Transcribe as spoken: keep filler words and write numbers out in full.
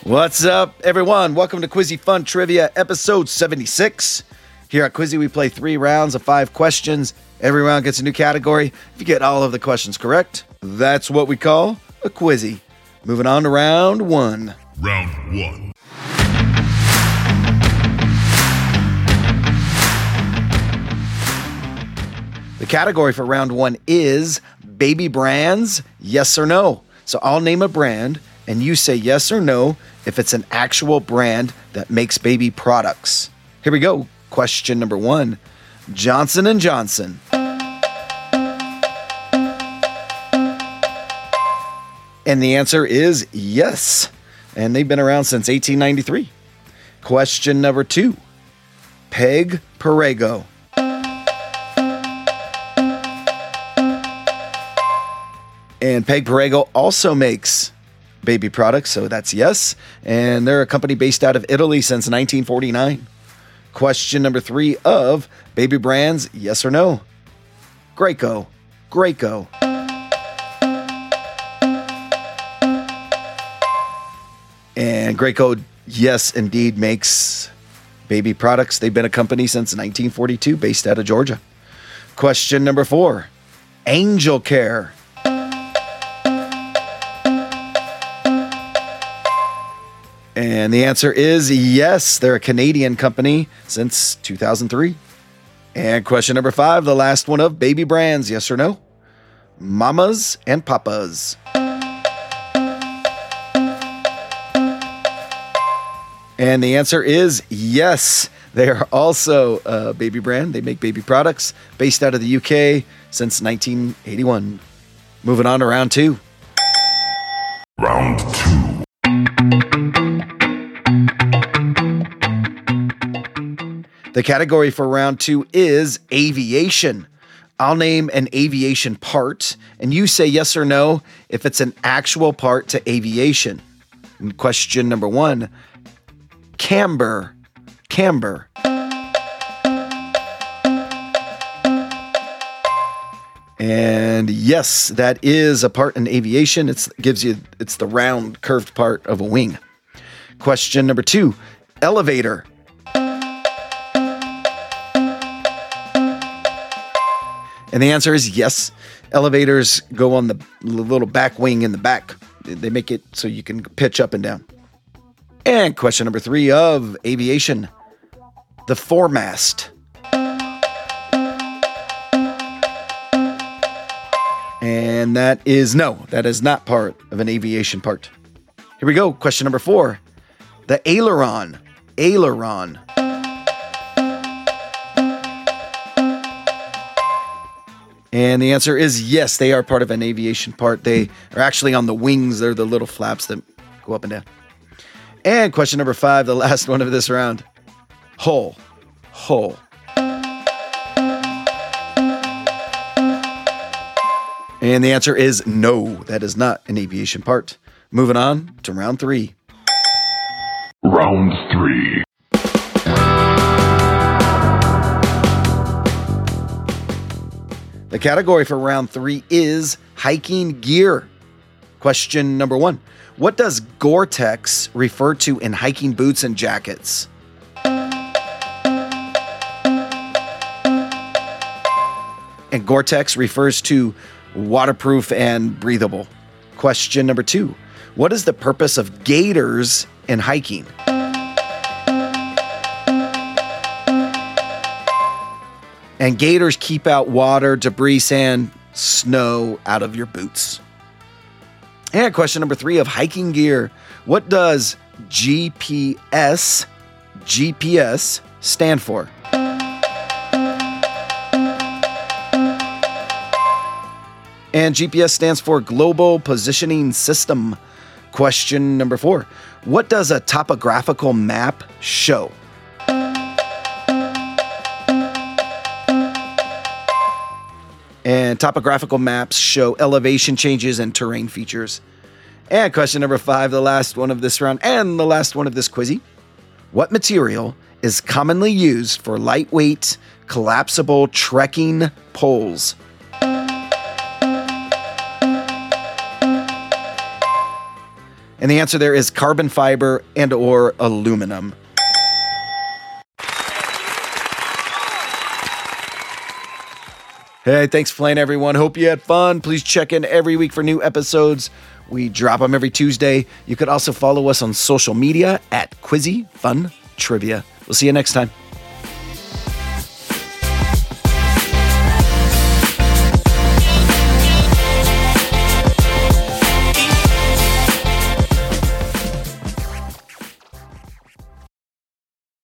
What's up, everyone? Welcome to Quizzy Fun Trivia, episode seventy-six. Here at Quizzy, we play three rounds of five questions. Every round gets a new category. If you get all of the questions correct, that's what we call a Quizzy. Moving on to round one. Round one. The category for round one is baby brands, yes or no. So I'll name a brand, and you say yes or no if it's an actual brand that makes baby products. Here we go. Question number one. Johnson and Johnson. And the answer is yes. And they've been around since eighteen ninety-three. Question number two. Peg Perego. And Peg Perego also makes baby products, so that's yes. And they're a company based out of Italy since nineteen forty-nine. Question number three of baby brands, yes or no? Graco. Graco. And Graco, yes, indeed, makes baby products. They've been a company since nineteen forty-two, based out of Georgia. Question number four. Angel Care. And the answer is yes. They're a Canadian company since two thousand three. And question number five, the last one of baby brands, yes or no? Mamas and Papas. And the answer is yes. They are also a baby brand. They make baby products based out of the U K since nineteen eighty-one. Moving on to round two. Round two. The category for round two is aviation. I'll name an aviation part, and you say yes or no if it's an actual part to aviation. And question number one, camber. Camber. And yes, that is a part in aviation. It's gives you it's the round curved part of a wing. Question number two, elevator. And the answer is yes. Elevators go on the little back wing in the back. They make it so you can pitch up and down. And question number three of aviation, the foremast. And that is no, that is not part of an aviation part. Here we go. Question number four, the aileron. Aileron. And the answer is yes, they are part of an aviation part. They are actually on the wings. They're the little flaps that go up and down. And question number five, the last one of this round. Hull. Hull. And the answer is no, that is not an aviation part. Moving on to round three. Round three. The category for round three is hiking gear. Question number one. What does Gore-Tex refer to in hiking boots and jackets? And Gore-Tex refers to waterproof and breathable. Question number two. What is the purpose of gaiters in hiking? And gaiters keep out water, debris, sand, snow out of your boots. And question number three of hiking gear. What does G P S, G P S stand for? And G P S stands for Global Positioning System. Question number four. What does a topographical map show? And topographical maps show elevation changes and terrain features. And question number five, the last one of this round and the last one of this quizzy. What material is commonly used for lightweight, collapsible trekking poles? And the answer there is carbon fiber and or aluminum. Hey, thanks for playing, everyone. Hope you had fun. Please check in every week for new episodes. We drop them every Tuesday. You could also follow us on social media at Quizzy Fun Trivia. We'll see you next time.